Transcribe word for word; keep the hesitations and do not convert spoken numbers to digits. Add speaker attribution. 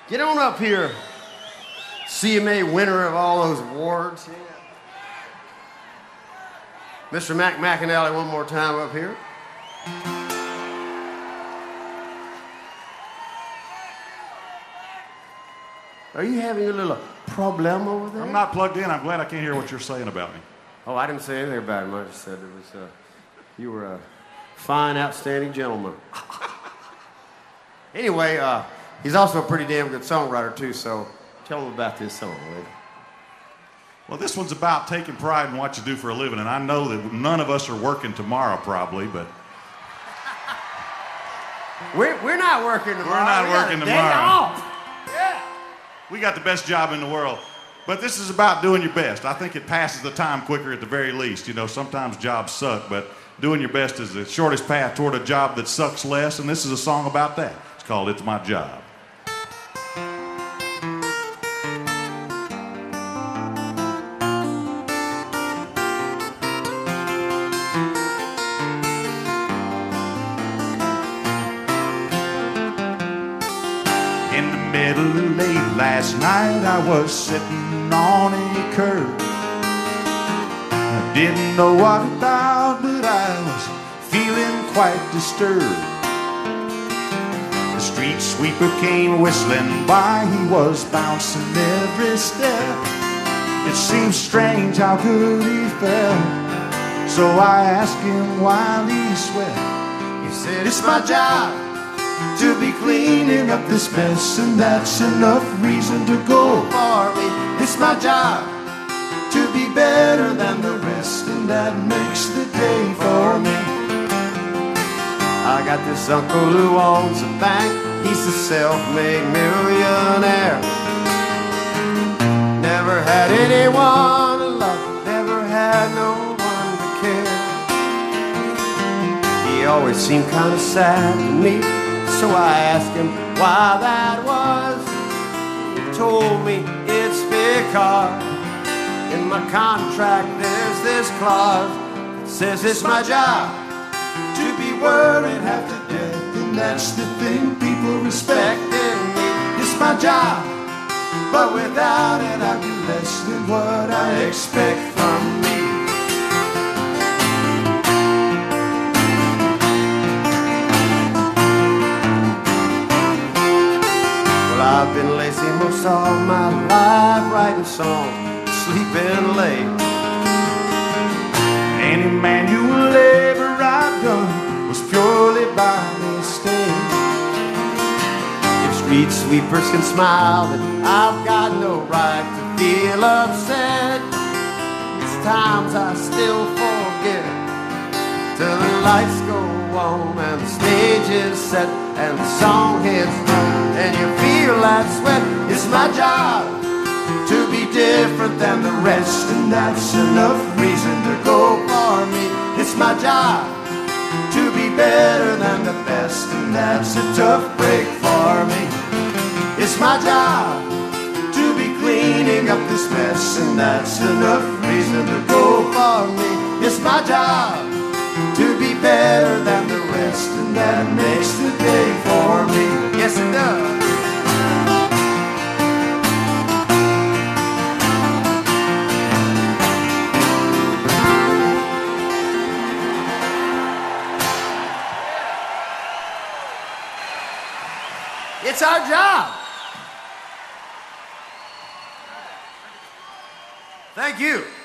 Speaker 1: Get on up here. C M A winner of all those awards. Mister Mac McAnally, one more time up here. Are you having a little problem over there?
Speaker 2: I'm not plugged in. I'm glad I can't hear what you're saying about me.
Speaker 1: Oh, I didn't say anything about him. I just said it was, uh, you were a fine, outstanding gentleman. Anyway, uh, he's also a pretty damn good songwriter, too, so tell him about this song, Lee.
Speaker 2: Well, this one's about taking pride in what you do for a living, and I know that none of us are working tomorrow, probably, but...
Speaker 1: We're, we're not working tomorrow.
Speaker 2: We're not
Speaker 1: we
Speaker 2: working
Speaker 1: got a day
Speaker 2: tomorrow.
Speaker 1: off. Yeah.
Speaker 2: We got the best job in the world. But this is about doing your best. I think it passes the time quicker at the very least. You know, sometimes jobs suck, but doing your best is the shortest path toward a job that sucks less, and this is a song about that. It's called It's My Job. In the middle of late last night, I was sitting on a curb. I didn't know what about, but I was feeling quite disturbed. The street sweeper came whistling by, he was bouncing every step. It seemed strange how good he felt, so I asked him while he sweat. He said, "It's my job to be cleaning up this mess, and that's enough reason to go for me. It's my job to be better than the rest, and that makes the day for me."
Speaker 1: I got this uncle who owns a bank. He's a self-made millionaire. Never had anyone to love, never had no one to care. He always seemed kind of sad to me, so I asked him why that was. He told me it's because in my contract there's this clause that says it's my job to be worried half to death, and that's the thing people respect in me. It's my job, but without it I'd be less than what I expect from me. I've been lazy most all my life, writing songs, sleeping late.
Speaker 2: Any manual labor I've done was purely by mistake.
Speaker 1: If street sweepers can smile, then I've got no right to feel upset. It's times I still forget till the lights go on and the stage is set and the song hits home and you feel that sweat. It's my job to be different than the rest, and that's enough reason to go for me. It's my job to be better than the best, and that's a tough break for me. It's my job to be cleaning up this mess, and that's enough reason to go for me. It's my job to be better than the rest, and that makes the day for me. Yes, it does. It's our job. Thank you.